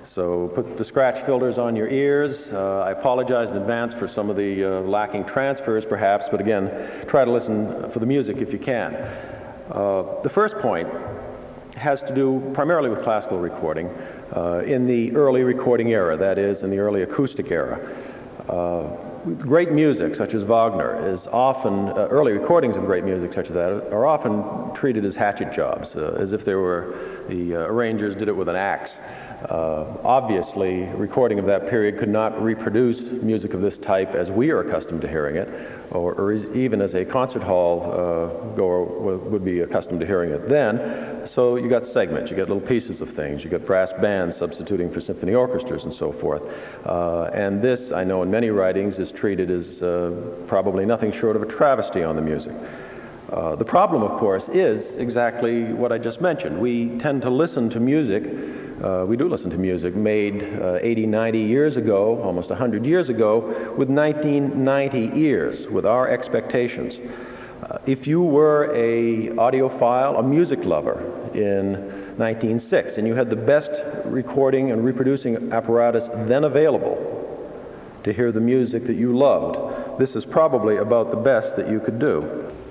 So put the scratch filters on your ears. I apologize in advance for some of the lacking transfers perhaps, but again, try to listen for the music if you can. The first point has to do primarily with classical recording in the early recording era, that is, in the early acoustic era. Great music, such as Wagner, is often, early recordings of great music such as that are often treated as hatchet jobs, as if they were, the arrangers did it with an axe. Obviously, recording of that period could not reproduce music of this type as we are accustomed to hearing it, or even as a concert hall goer would be accustomed to hearing it then. So you got segments, you got little pieces of things, you got brass bands substituting for symphony orchestras and so forth. And this, I know in many writings, is treated as probably nothing short of a travesty on the music. The problem, of course, is exactly what I just mentioned. We tend to listen to music, we do listen to music made 80, 90 years ago, almost 100 years ago, with 1990 ears, with our expectations. If you were a audiophile, a music lover in 1906, and you had the best recording and reproducing apparatus then available to hear the music that you loved, this is probably about the best that you could do.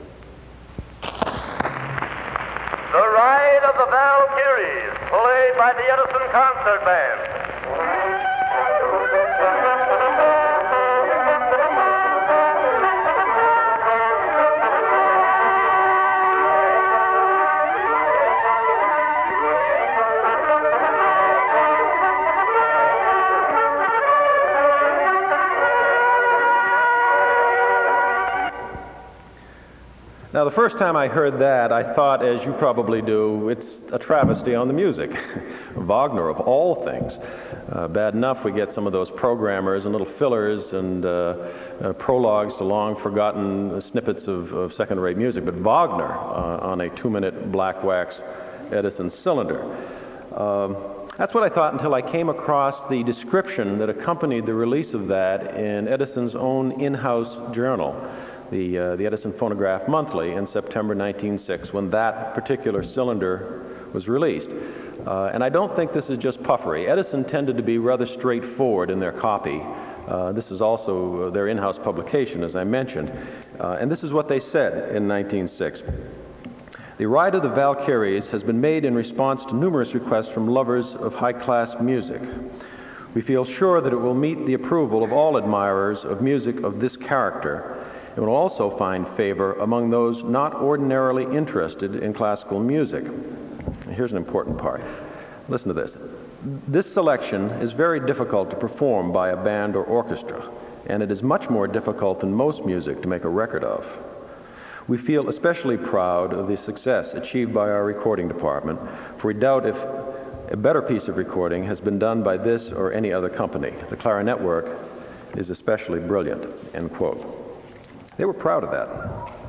The Ride of the Valkyries, played by the Edison Concert Band. Now, the first time I heard that, I thought, as you probably do, it's a travesty on the music. Wagner, of all things. Bad enough we get some of those programmers and little fillers and prologues to long-forgotten snippets of second-rate music, but Wagner on a 2-minute black wax Edison cylinder. That's what I thought until I came across the description that accompanied the release of that in Edison's own in-house journal, the Edison Phonograph Monthly, in September 1906, when that particular cylinder was released. And I don't think this is just puffery. Edison tended to be rather straightforward in their copy. This is also their in-house publication, as I mentioned. And this is what they said in 1906. The Ride of the Valkyries has been made in response to numerous requests from lovers of high-class music. We feel sure that it will meet the approval of all admirers of music of this character. It will also find favor among those not ordinarily interested in classical music. Here's an important part. Listen to this. This selection is very difficult to perform by a band or orchestra, and it is much more difficult than most music to make a record of. We feel especially proud of the success achieved by our recording department, for we doubt if a better piece of recording has been done by this or any other company. The clarinet work is especially brilliant, end quote. They were proud of that.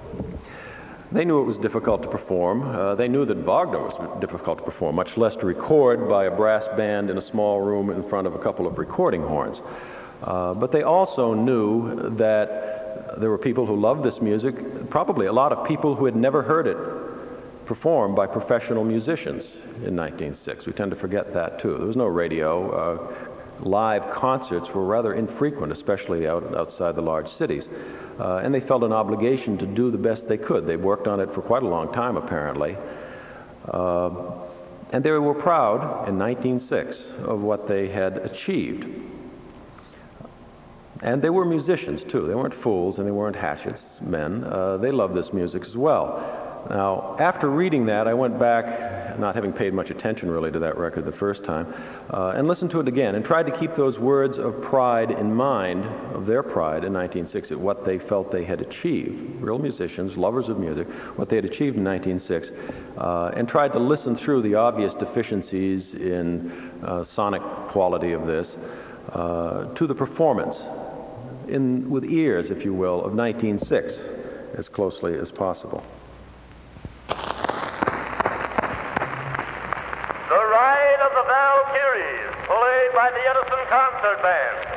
They knew it was difficult to perform. They knew that Wagner was difficult to perform, much less to record by a brass band in a small room in front of a couple of recording horns. But they also knew that there were people who loved this music, probably a lot of people who had never heard it performed by professional musicians in 1906. We tend to forget that too. There was no radio. Live concerts were rather infrequent, especially outside the large cities. And they felt an obligation to do the best they could. They worked on it for quite a long time, apparently. And they were proud in 1906 of what they had achieved. And they were musicians, too. They weren't fools and they weren't hatchets men. They loved this music as well. Now, after reading that, I went back, not having paid much attention really to that record the first time, and listened to it again and tried to keep those words of pride in mind, of their pride in 1906, at what they felt they had achieved. Real musicians, lovers of music, what they had achieved in 1906, and tried to listen through the obvious deficiencies in sonic quality of this to the performance, with ears, if you will, of 1906 as closely as possible. The Ride of the Valkyries, played by the Edison Concert Band.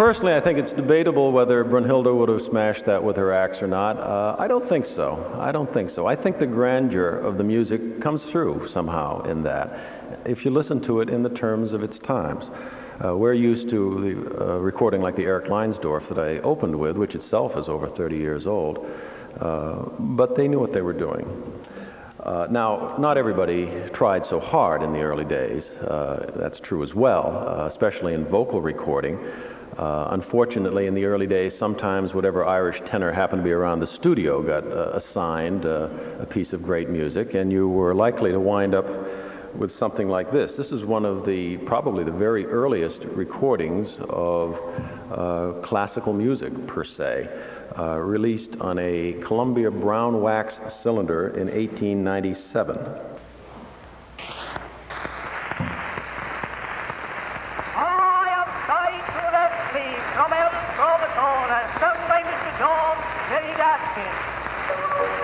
Personally, I think it's debatable whether Brunhilde would have smashed that with her axe or not. I don't think so. I think the grandeur of the music comes through somehow in that, if you listen to it in the terms of its times. We're used to the recording like the Eric Leinsdorf that I opened with, which itself is over 30 years old, but they knew what they were doing. Now, not everybody tried so hard in the early days. That's true as well, especially in vocal recording. Unfortunately, in the early days, sometimes whatever Irish tenor happened to be around the studio got assigned a piece of great music, and you were likely to wind up with something like this. This is one of probably the very earliest recordings of classical music, per se, released on a Columbia brown wax cylinder in 1897. From Elton Proviton and sung by Mr. John Jerry Gaskin.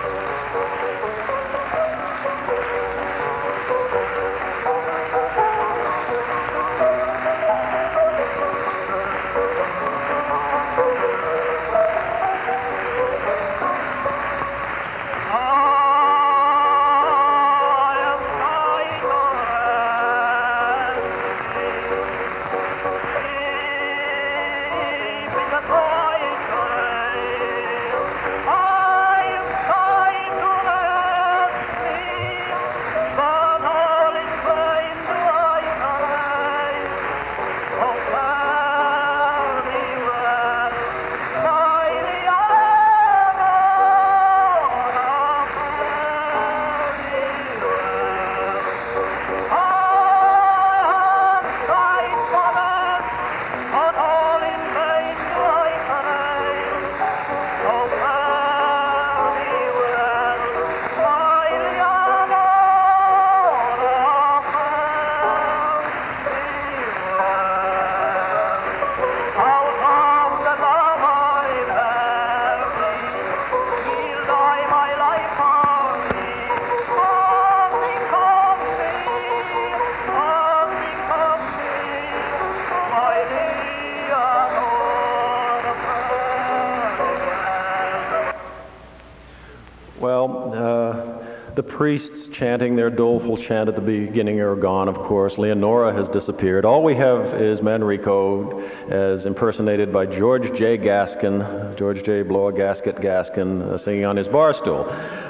The priests chanting their doleful chant at the beginning are gone, of course. Leonora has disappeared. All we have is Manrico as impersonated by George J. Gaskin, George J. Blow-A-Gasket Gaskin, singing on his bar stool.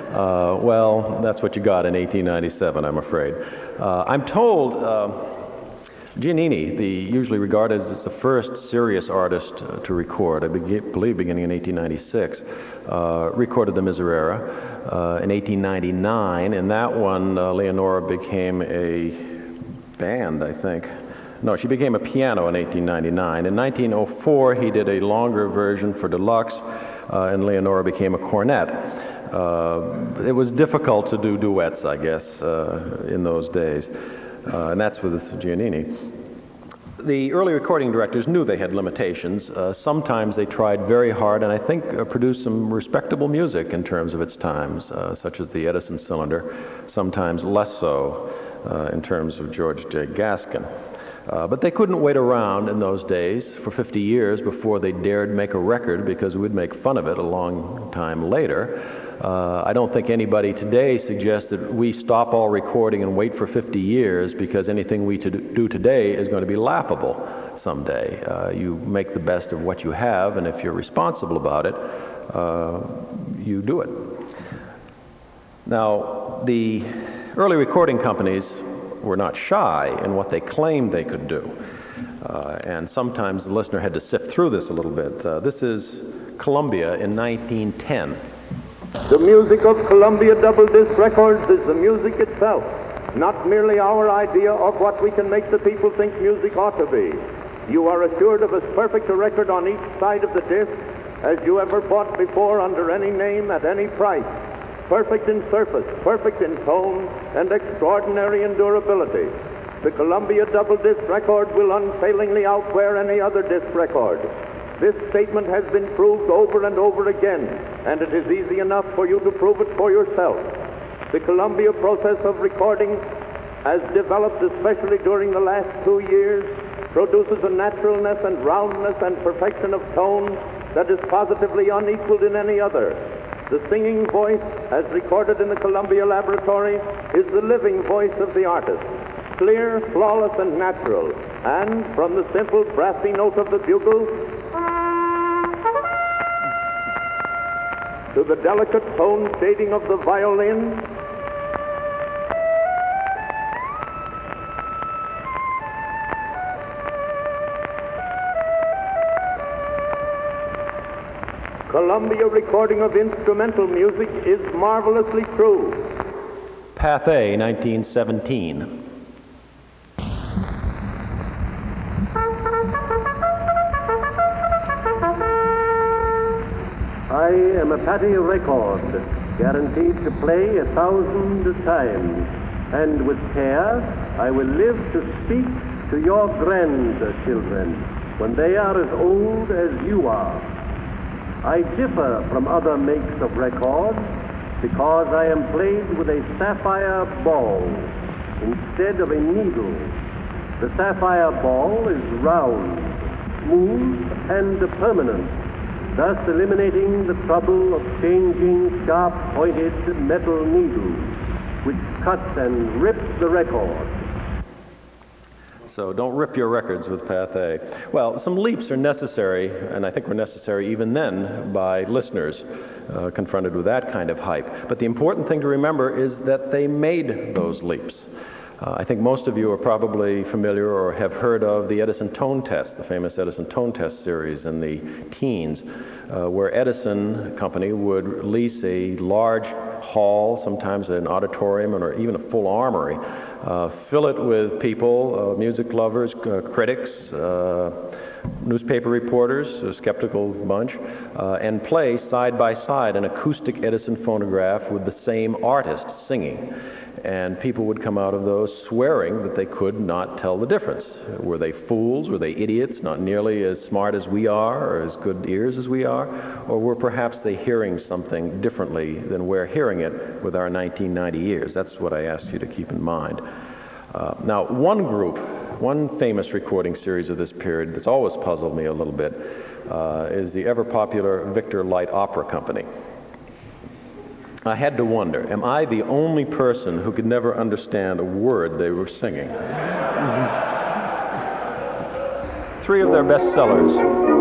Well, that's what you got in 1897, I'm afraid. I'm told Giannini, usually regarded as the first serious artist to record, I believe beginning in 1896, recorded the Miserere in 1899. In that one, Leonora became a band, I think. No, she became a piano in 1899. In 1904, he did a longer version for deluxe, and Leonora became a cornet. It was difficult to do duets, I guess, in those days. And that's with Giannini. The early recording directors knew they had limitations. Sometimes they tried very hard and I think produced some respectable music in terms of its times, such as the Edison cylinder, sometimes less so in terms of George J. Gaskin. But they couldn't wait around in those days for 50 years before they dared make a record because we'd make fun of it a long time later. I don't think anybody today suggests that we stop all recording and wait for 50 years because anything we do today is going to be laughable someday. You make the best of what you have, and if you're responsible about it, you do it. Now, the early recording companies were not shy in what they claimed they could do. And sometimes the listener had to sift through this a little bit. This is Columbia in 1910. The music of Columbia Double Disc Records is the music itself, not merely our idea of what we can make the people think music ought to be. You are assured of as perfect a record on each side of the disc as you ever bought before under any name at any price. Perfect in surface, perfect in tone, and extraordinary in durability. The Columbia Double Disc Record will unfailingly outwear any other disc record. This statement has been proved over and over again, and it is easy enough for you to prove it for yourself. The Columbia process of recording has developed, especially during the last 2 years, produces a naturalness and roundness and perfection of tone that is positively unequaled in any other. The singing voice, as recorded in the Columbia Laboratory, is the living voice of the artist, clear, flawless, and natural. And from the simple brassy note of the bugle to the delicate tone shading of the violin, Columbia recording of instrumental music is marvelously true. Pathé, 1917. I am a Patty record, guaranteed to play 1,000 times, and with care I will live to speak to your grandchildren when they are as old as you are. I differ from other makes of records because I am played with a sapphire ball instead of a needle. The sapphire ball is round, smooth, and permanent, thus eliminating the trouble of changing sharp-pointed metal needles, which cuts and rips the record. So don't rip your records with Pathé. Well, some leaps are necessary, and I think were necessary even then by listeners confronted with that kind of hype. But the important thing to remember is that they made those leaps. I think most of you are probably familiar or have heard of the Edison Tone Test, the famous Edison Tone Test series in the teens, where Edison Company would lease a large hall, sometimes an auditorium or even a full armory, fill it with people, music lovers, critics, newspaper reporters, a skeptical bunch, and play side by side an acoustic Edison phonograph with the same artist singing. And people would come out of those swearing that they could not tell the difference. Were they fools? Were they idiots, not nearly as smart as we are or as good ears as we are? Or were perhaps they hearing something differently than we're hearing it with our 1990 ears? That's what I ask you to keep in mind. Now, one famous recording series of this period that's always puzzled me a little bit is the ever-popular Victor Light Opera Company. I had to wonder, am I the only person who could never understand a word they were singing? Three of their best sellers.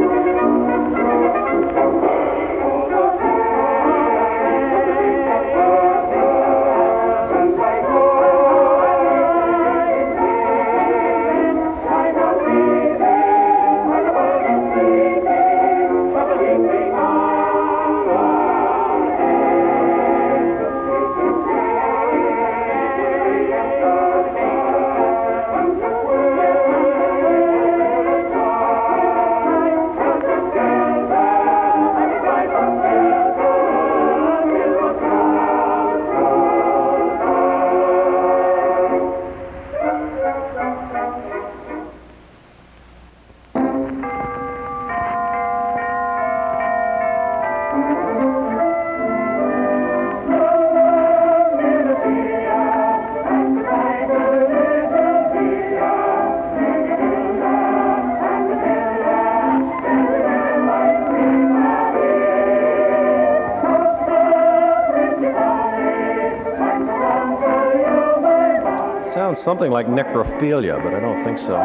Sounds something like necrophilia, but I don't think so.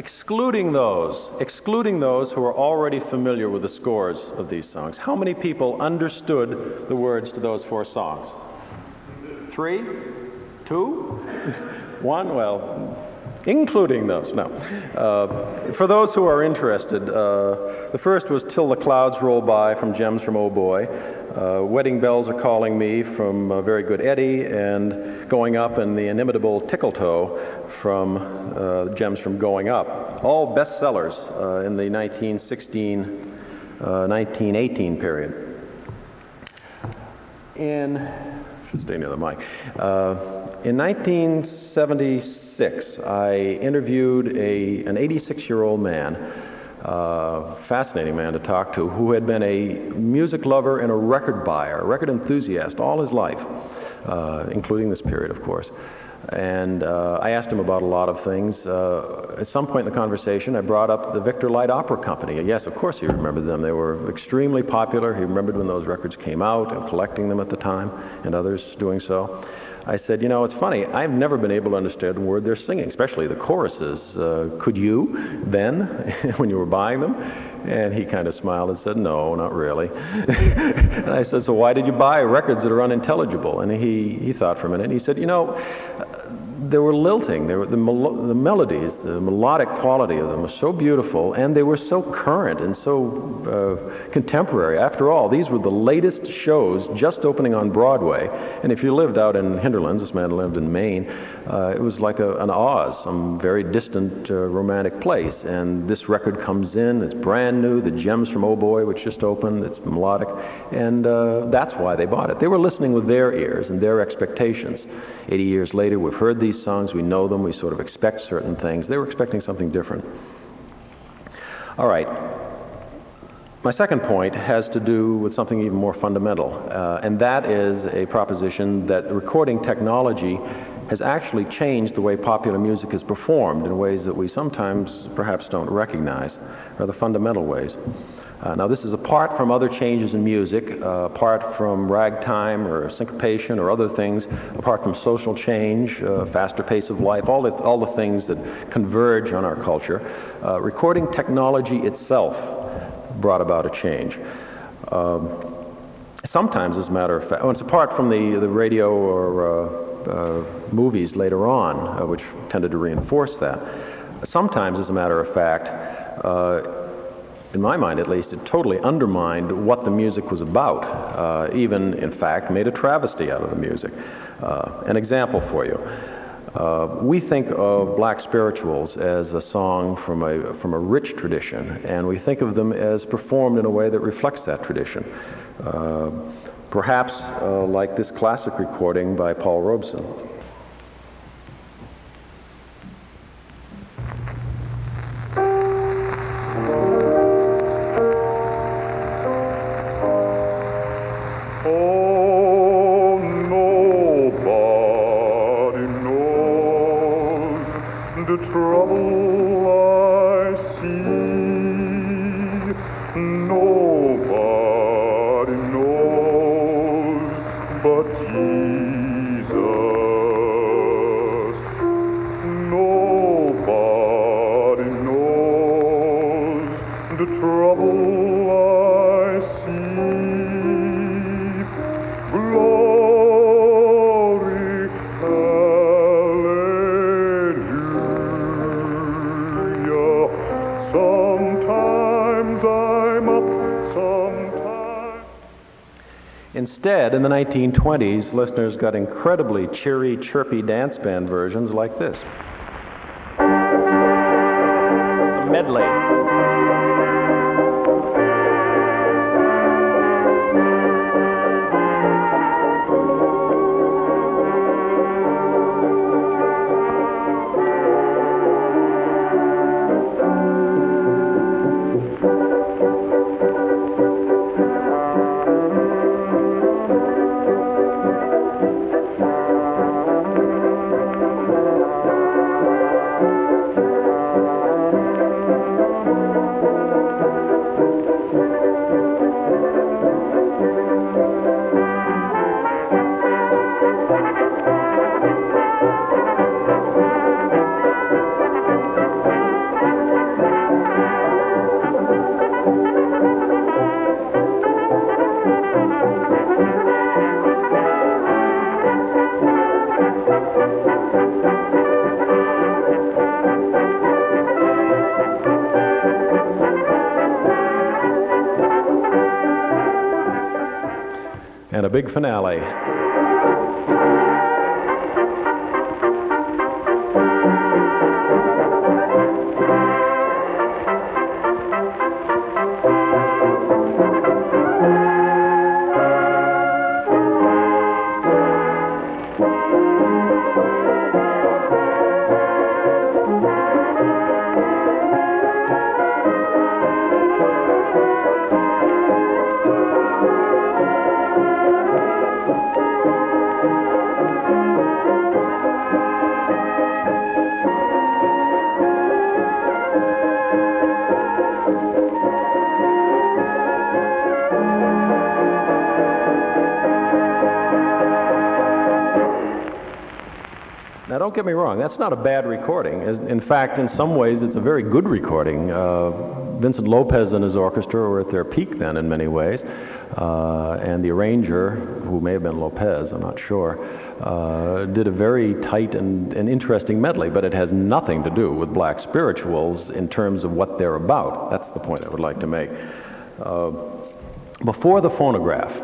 excluding those who are already familiar with the scores of these songs, how many people understood the words to those 4 songs? 3? 2? 1? Well, including those. No. For those who are interested, the first was Till the Clouds Roll By from Gems from Oh Boy. Wedding Bells Are Calling Me from Very Good Eddie, and Going Up and the inimitable Tickle Toe from Gems from Going Up. All bestsellers in the 1918 period. Should stay near the mic. In 1976, I interviewed an 86-year-old man, fascinating man to talk to, who had been a music lover and a record buyer, a record enthusiast all his life, including this period, of course. And I asked him about a lot of things. At some point in the conversation, I brought up the Victor Light Opera Company. Yes, of course he remembered them. They were extremely popular. He remembered when those records came out and collecting them at the time, and others doing so. I said, you know, it's funny, I've never been able to understand the word they're singing, especially the choruses. Could you then, when you were buying them? And he kind of smiled and said, no, not really. And I said, so why did you buy records that are unintelligible? And he thought for a minute, and he said, you know, they were lilting. They were the melodies, the melodic quality of them was so beautiful, and they were so current and so contemporary. After all, these were the latest shows just opening on Broadway. And if you lived out in Hinterlands, this man lived in Maine, it was like an Oz, some very distant romantic place. And this record comes in, it's brand new, the Gems from Oh Boy, which just opened, it's melodic, and that's why they bought it. They were listening with their ears and their expectations. 80 years later, we've heard these songs, we know them, we sort of expect certain things. They were expecting something different. All right. My second point has to do with something even more fundamental, and that is a proposition that recording technology has actually changed the way popular music is performed in ways that we sometimes perhaps don't recognize, or the fundamental ways. Now, this is apart from other changes in music, apart from ragtime or syncopation or other things, apart from social change, faster pace of life, all the things that converge on our culture. Recording technology itself brought about a change. Sometimes, as a matter of fact, it's apart from the radio or movies later on, which tended to reinforce that. Sometimes, as a matter of fact, in my mind at least, it totally undermined what the music was about, even, in fact, made a travesty out of the music. An example for you. We think of black spirituals as a song from a rich tradition, and we think of them as performed in a way that reflects that tradition. Perhaps like this classic recording by Paul Robeson. Instead, in the 1920s, listeners got incredibly cheery, chirpy dance band versions like this. It's a medley. and a big finale. Now, don't get me wrong, that's not a bad recording. In fact, in some ways, it's a very good recording. Vincent Lopez and his orchestra were at their peak then in many ways, and the arranger, who may have been Lopez, I'm not sure, did a very tight and interesting medley, but it has nothing to do with black spirituals in terms of what they're about. That's the point I would like to make. Before the phonograph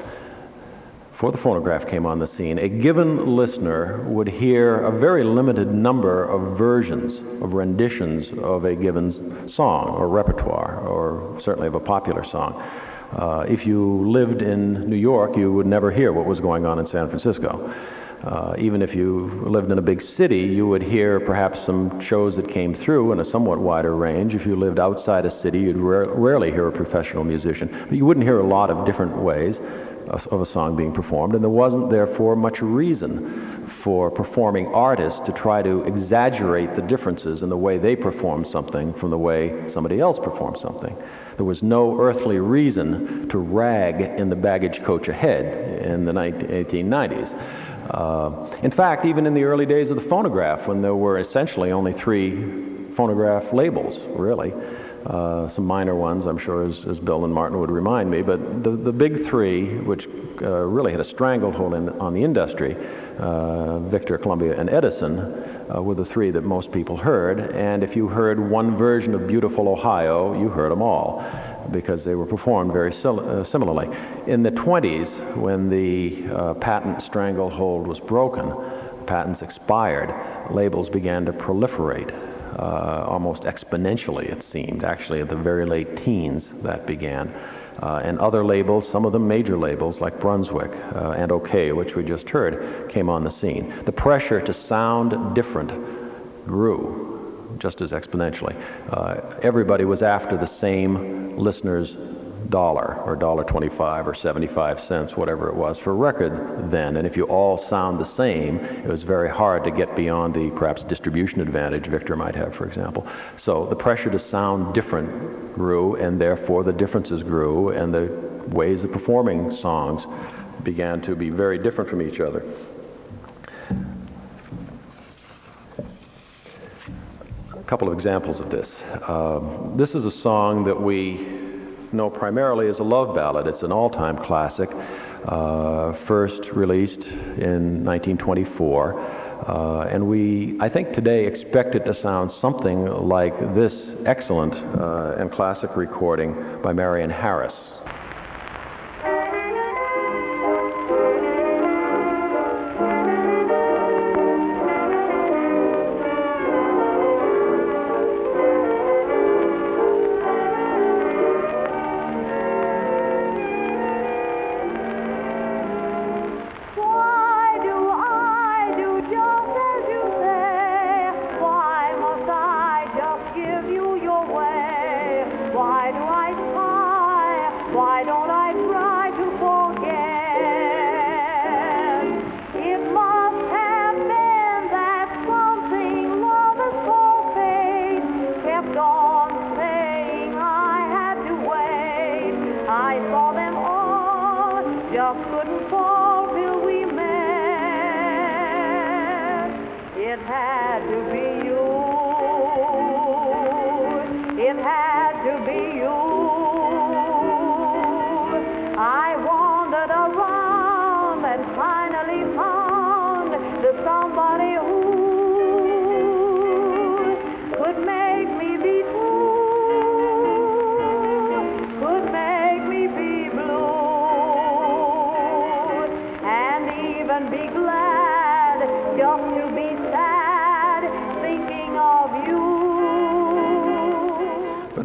came on the scene, a given listener would hear a very limited number of versions, of renditions of a given song or repertoire, or certainly of a popular song. If you lived in New York, you would never hear what was going on in San Francisco. Even if you lived in a big city, you would hear perhaps some shows that came through in a somewhat wider range. If you lived outside a city, you'd rarely hear a professional musician. But you wouldn't hear a lot of different ways of a song being performed, and there wasn't therefore much reason for performing artists to try to exaggerate the differences in the way they performed something from the way somebody else performed something. There was no earthly reason to rag in the baggage coach ahead in the 1890s. In fact, even in the early days of the phonograph, when there were essentially only 3 phonograph labels, really, some minor ones, I'm sure, as Bill and Martin would remind me, but the big 3, which really had a stranglehold on the industry, Victor, Columbia, and Edison, were the 3 that most people heard. And if you heard one version of Beautiful Ohio, you heard them all, because they were performed very similarly. In the 20s, when the patent stranglehold was broken, patents expired, labels began to proliferate. Almost exponentially, it seemed. Actually, at the very late teens, that began. And other labels, some of them major labels, like Brunswick and OK, which we just heard, came on the scene. The pressure to sound different grew just as exponentially. Everybody was after the same listener's dollar, or $1.25 or 75 cents, whatever it was, for a record then. And if you all sound the same, it was very hard to get beyond the perhaps distribution advantage Victor might have, for example. So the pressure to sound different grew, and therefore the differences grew, and the ways of performing songs began to be very different from each other. A couple of examples of this. This is a song that we know primarily as a love ballad. It's an all-time classic, first released in 1924, and we, I think today, expect it to sound something like this excellent and classic recording by Marion Harris.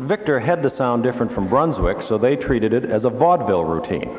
Victor had to sound different from Brunswick, so they treated it as a vaudeville routine.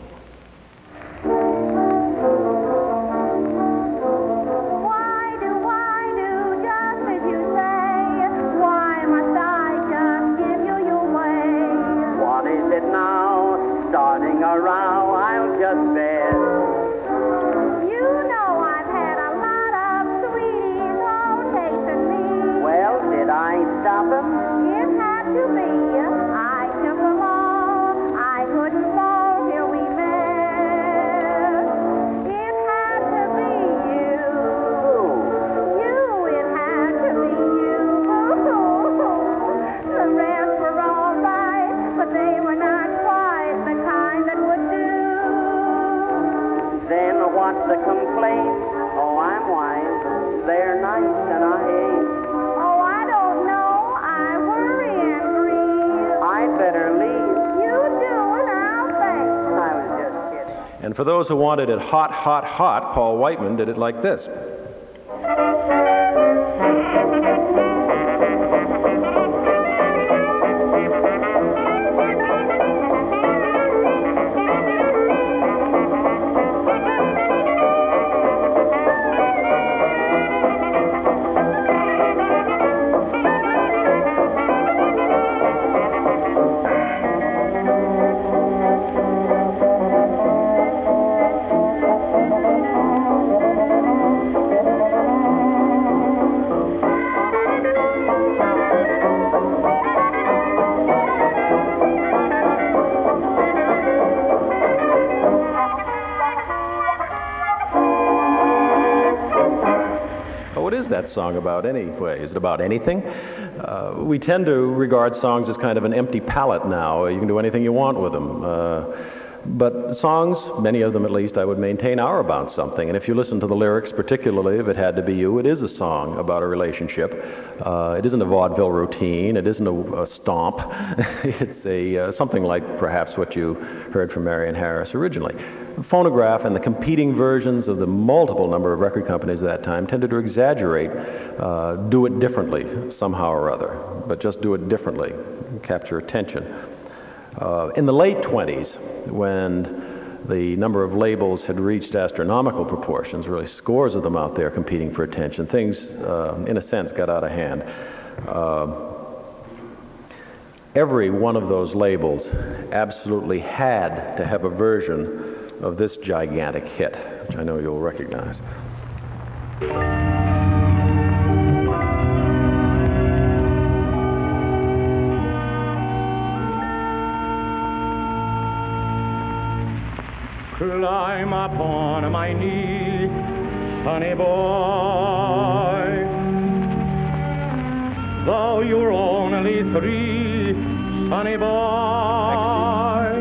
The complaint, oh, I'm wise, they're nice and I hate. Oh, I don't know, I worry and grieve. I'd better leave. You do, and I'll think. I was just kidding. And for those who wanted it hot, hot, hot, Paul Whiteman did it like this. What is that song about anyway? Is it about anything? We tend to regard songs as kind of an empty palette now. You can do anything you want with them. But songs, many of them at least, I would maintain, are about something. And if you listen to the lyrics, particularly If It Had to Be You, it is a song about a relationship. It isn't a vaudeville routine. It isn't a stomp. It's something like perhaps what you heard from Marion Harris originally. Phonograph and the competing versions of the multiple number of record companies at that time tended to exaggerate, do it differently somehow or other, but just do it differently, capture attention. In the late 20s, when the number of labels had reached astronomical proportions, really scores of them out there competing for attention, things, in a sense, got out of hand. Every one of those labels absolutely had to have a version of this gigantic hit, which I know you'll recognize. Climb upon my knee, honey boy, though you're only 3, honey boy,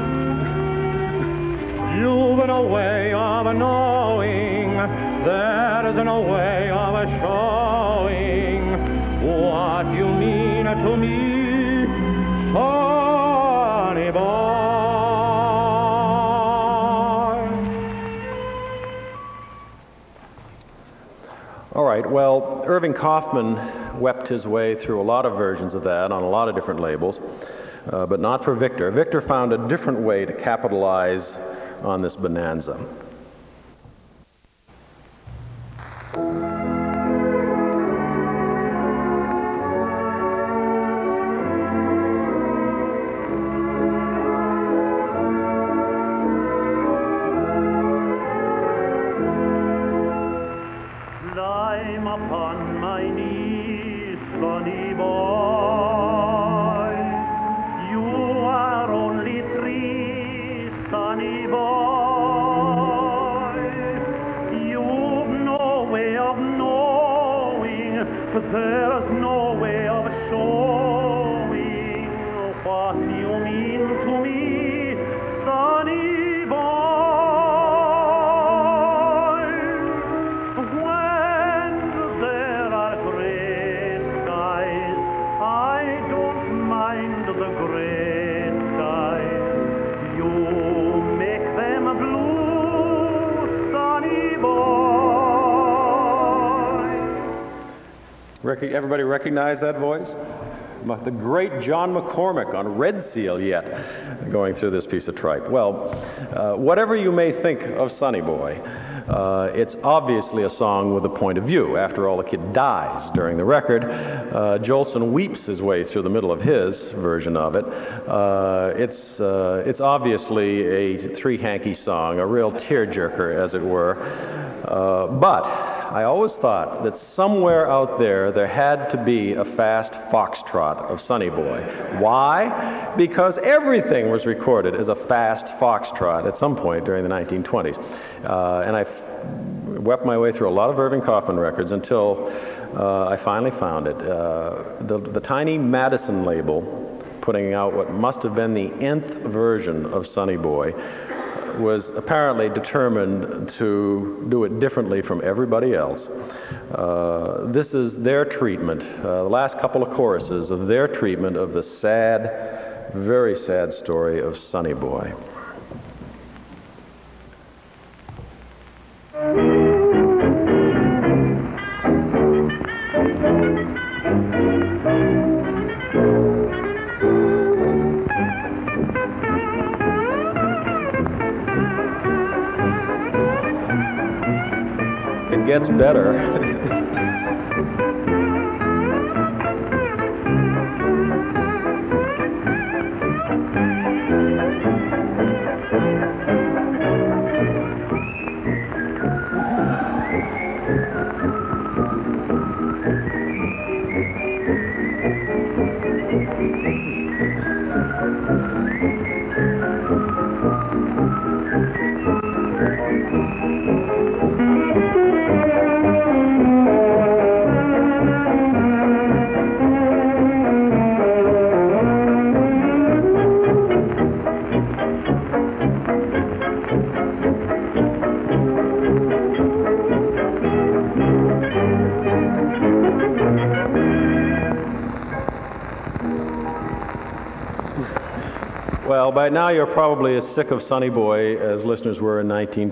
you've no way of knowing, there's no way of showing what you mean to me, honey boy. All right, well, Irving Kaufman wept his way through a lot of versions of that on a lot of different labels, but not for Victor. Victor found a different way to capitalize on this bonanza. Climb upon my knees, sonny boy. You are only 3, sonny boy. You've no way of knowing, there's no way of showing what you mean to me, sonny boy. The gray skies, you make them blue, sunny boy. Everybody recognize that voice? the great John McCormick on Red Seal yet going through this piece of tripe. Well, whatever you may think of Sonny Boy, it's obviously a song with a point of view. After all, the kid dies during the record. Jolson weeps his way through the middle of his version of it. It's obviously a three-hanky song, a real tearjerker, as it were. But I always thought that somewhere out there had to be a fast foxtrot of Sonny Boy. Why? Because everything was recorded as a fast foxtrot at some point during the 1920s. And I wept my way through a lot of Irving Kaufman records until I finally found it. The tiny Madison label, putting out what must have been the nth version of Sonny Boy, was apparently determined to do it differently from everybody else. This is their treatment, the last couple of choruses of their treatment of the sad, very sad story of Sonny Boy. It gets better. Well, by now you're probably as sick of Sonny Boy as listeners were in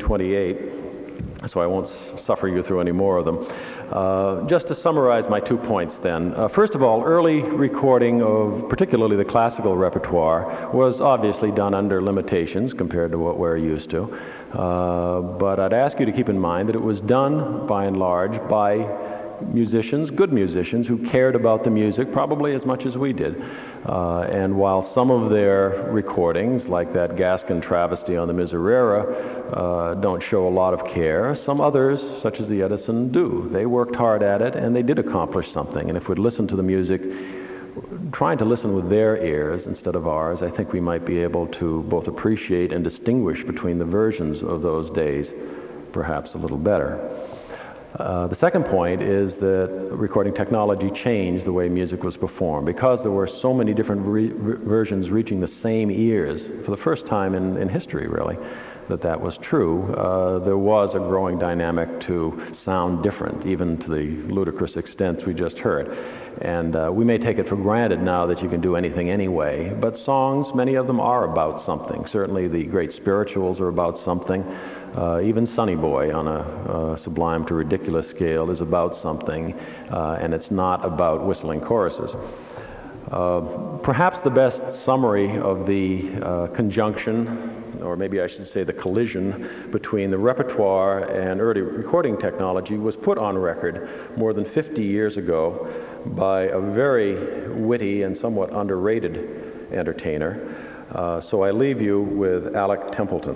1928, so I won't suffer you through any more of them. Just to summarize my 2 points then. First of all, early recording of particularly the classical repertoire was obviously done under limitations compared to what we're used to. But I'd ask you to keep in mind that it was done, by and large, by musicians, good musicians, who cared about the music probably as much as we did. And while some of their recordings, like that Gaskin travesty on the Miserere, don't show a lot of care, some others, such as the Edison, do. They worked hard at it, and they did accomplish something. And if we'd listened to the music, trying to listen with their ears instead of ours, I think we might be able to both appreciate and distinguish between the versions of those days perhaps a little better. The second point is that recording technology changed the way music was performed. Because there were so many different versions reaching the same ears, for the first time in history, really, that was true, there was a growing dynamic to sound different, even to the ludicrous extent we just heard. And we may take it for granted now that you can do anything anyway, but songs, many of them are about something. Certainly the great spirituals are about something. Even Sonny Boy, on a sublime to ridiculous scale, is about something, and it's not about whistling choruses. Perhaps the best summary of the conjunction, or maybe I should say the collision, between the repertoire and early recording technology was put on record more than 50 years ago by a very witty and somewhat underrated entertainer. So I leave you with Alec Templeton.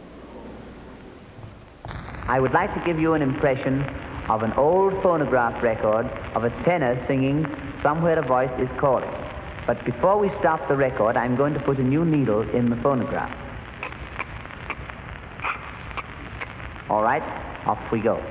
I would like to give you an impression of an old phonograph record of a tenor singing "Somewhere a Voice is Calling." But before we stop the record, I'm going to put a new needle in the phonograph. All right, off we go.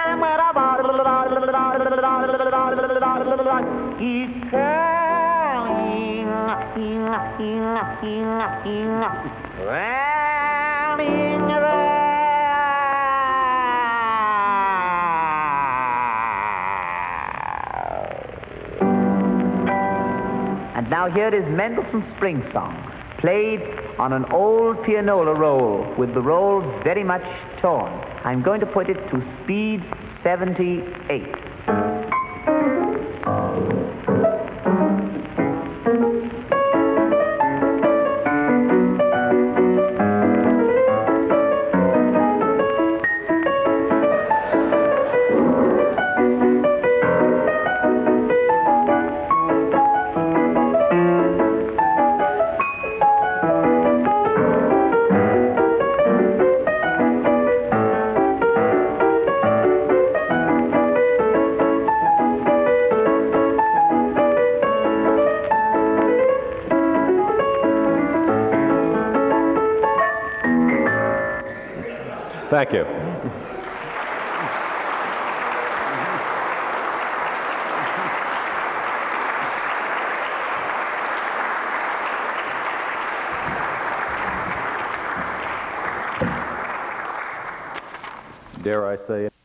Keep calling And now here is Mendelssohn's Spring Song, played on an old pianola roll with the roll very much torn. I'm going to put it to speed 78. Thank you. Dare I say it?